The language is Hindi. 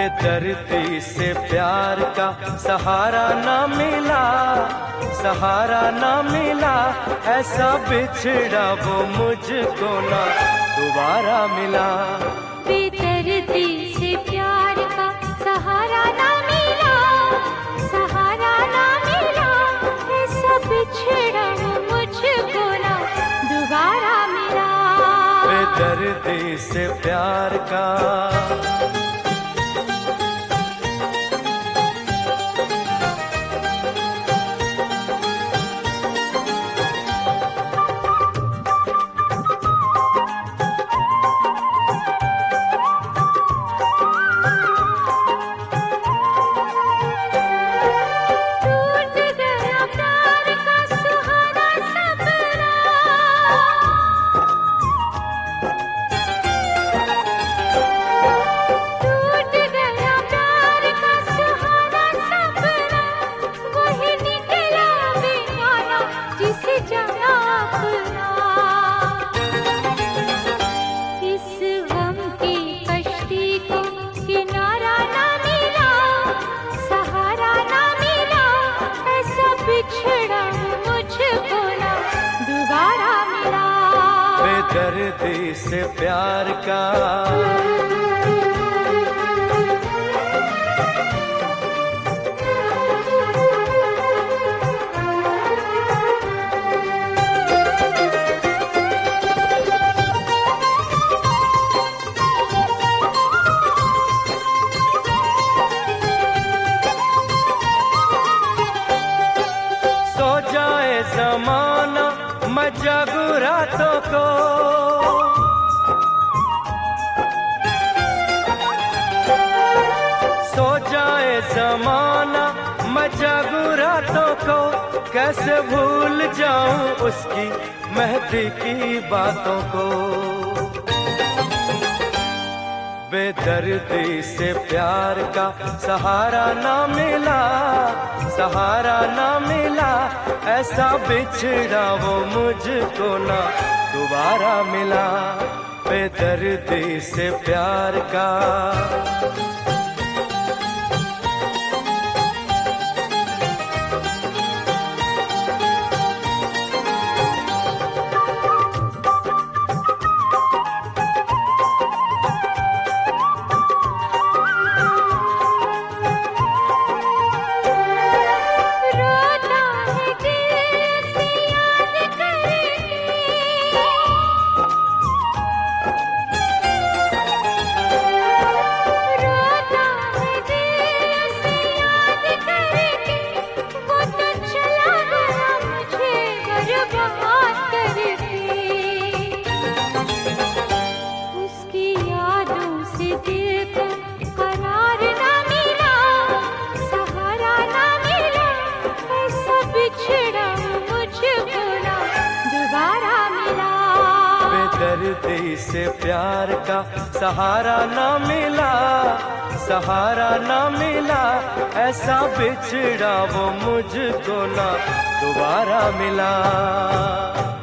बेदर्दी से प्यार का सहारा ना मिला, सहारा ना मिला, ऐसा बिछड़ा वो मुझको ना दोबारा मिला। बेदर्दी से प्यार का सहारा ना मिला, सहारा ना मिला, ऐसा बिछड़ा वो मुझको ना दोबारा मिला। बेदर्दी से प्यार का बेदर्दी से प्यार का सो जाए जमाना मैं जागूं रातों को, सो जाए जमाना मैं जागूं रातों को, कैसे भूल जाऊं उसकी मेहंदी की बातों को। बेदर्दी से प्यार का सहारा ना मिला, सहारा ना मिला, ऐसा बिछड़ा वो मुझको ना दोबारा मिला। बेदर्दी से प्यार का बेदर्दी से प्यार का सहारा ना मिला, सहारा ना मिला, ऐसा बिछड़ा वो मुझको ना दोबारा मिला।